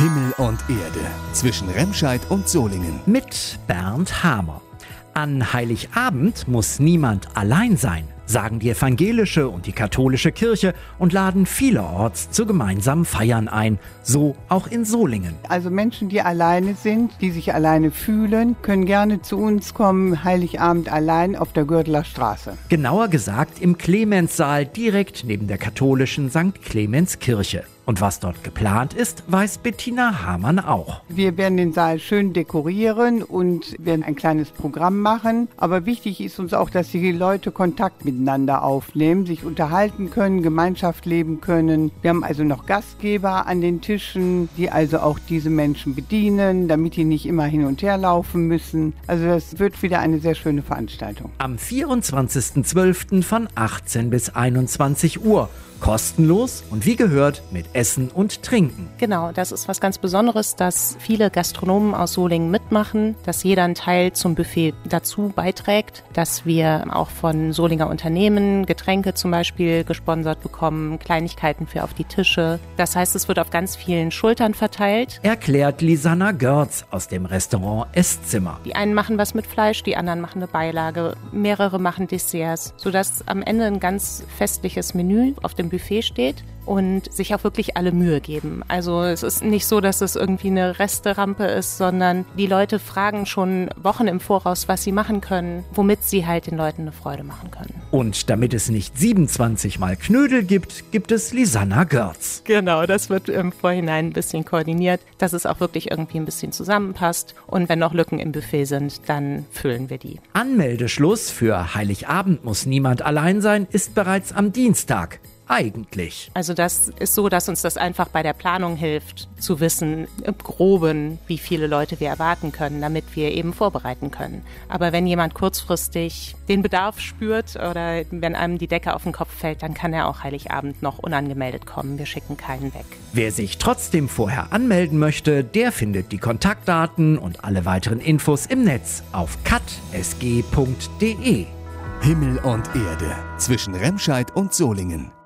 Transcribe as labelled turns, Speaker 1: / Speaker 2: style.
Speaker 1: Himmel und Erde zwischen Remscheid und Solingen.
Speaker 2: Mit Bernd Hamer. An Heiligabend muss niemand allein sein, sagen die evangelische und die katholische Kirche und laden vielerorts zu gemeinsamen Feiern ein, so auch in Solingen.
Speaker 3: Also Menschen, die alleine sind, die sich alleine fühlen, können gerne zu uns kommen, Heiligabend allein auf der Gördeler Straße.
Speaker 2: Genauer gesagt im Clemenssaal direkt neben der katholischen St. Clemens Kirche. Und was dort geplant ist, weiß Bettina Hamann auch.
Speaker 3: Wir werden den Saal schön dekorieren und werden ein kleines Programm machen. Aber wichtig ist uns auch, dass die Leute Kontakt miteinander aufnehmen, sich unterhalten können, Gemeinschaft leben können. Wir haben also noch Gastgeber an den Tischen, die also auch diese Menschen bedienen, damit die nicht immer hin und her laufen müssen. Also das wird wieder eine sehr schöne Veranstaltung.
Speaker 2: Am 24.12. von 18 bis 21 Uhr. Kostenlos und wie gehört mit Essen und Trinken.
Speaker 4: Genau, das ist was ganz Besonderes, dass viele Gastronomen aus Solingen mitmachen, dass jeder einen Teil zum Buffet dazu beiträgt, dass wir auch von Solinger Unternehmen Getränke zum Beispiel gesponsert bekommen, Kleinigkeiten für auf die Tische. Das heißt, es wird auf ganz vielen Schultern verteilt.
Speaker 2: Erklärt Lisanna Görz aus dem Restaurant Esszimmer.
Speaker 4: Die einen machen was mit Fleisch, die anderen machen eine Beilage, mehrere machen Desserts, sodass am Ende ein ganz festliches Menü auf dem Buffet steht und sich auch wirklich alle Mühe geben. Also es ist nicht so, dass es irgendwie eine Resterampe ist, sondern die Leute fragen schon Wochen im Voraus, was sie machen können, womit sie halt den Leuten eine Freude machen können.
Speaker 2: Und damit es nicht 27 Mal Knödel gibt, gibt es Lisanna Görz.
Speaker 4: Genau, das wird im Vorhinein ein bisschen koordiniert, dass es auch wirklich irgendwie ein bisschen zusammenpasst. Und wenn noch Lücken im Buffet sind, dann füllen wir die.
Speaker 2: Anmeldeschluss für Heiligabend muss niemand allein sein, ist bereits am Dienstag. Eigentlich.
Speaker 4: Also das ist so, dass uns das einfach bei der Planung hilft, zu wissen im Groben, wie viele Leute wir erwarten können, damit wir eben vorbereiten können. Aber wenn jemand kurzfristig den Bedarf spürt oder wenn einem die Decke auf den Kopf fällt, dann kann er auch Heiligabend noch unangemeldet kommen. Wir schicken keinen weg.
Speaker 2: Wer sich trotzdem vorher anmelden möchte, der findet die Kontaktdaten und alle weiteren Infos im Netz auf katsg.de.
Speaker 1: Himmel und Erde zwischen Remscheid und Solingen.